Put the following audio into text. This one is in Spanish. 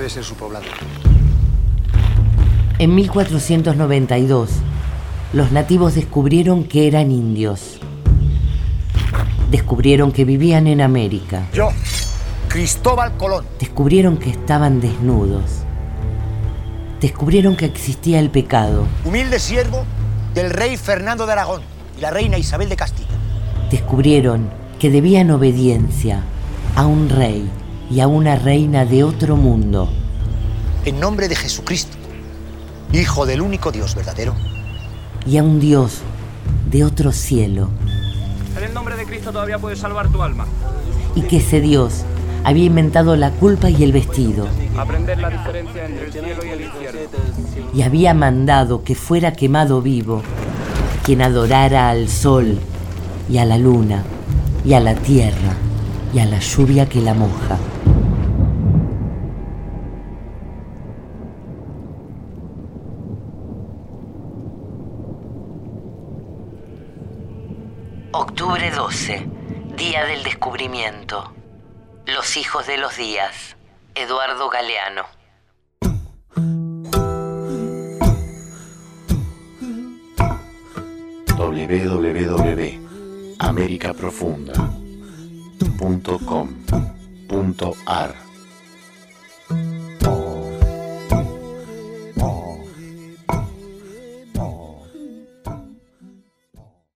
debe ser su poblado. En 1492, los nativos descubrieron que eran indios. Descubrieron que vivían en América. Yo, Cristóbal Colón. Descubrieron que estaban desnudos. Descubrieron que existía el pecado. Humilde siervo del rey Fernando de Aragón y la reina Isabel de Castilla. Descubrieron que debían obediencia a un rey y a una reina de otro mundo. En nombre de Jesucristo, Hijo del único Dios verdadero. Y a un Dios de otro cielo. En el nombre de Cristo todavía puedes salvar tu alma. Y que ese Dios había inventado la culpa y el vestido. Aprender la diferencia entre el cielo y el infierno. Y había mandado que fuera quemado vivo quien adorara al sol y a la luna y a la tierra y a la lluvia que la moja. Octubre 12, día del descubrimiento. Los hijos de los días. Eduardo Galeano. www.americaprofunda.com.ar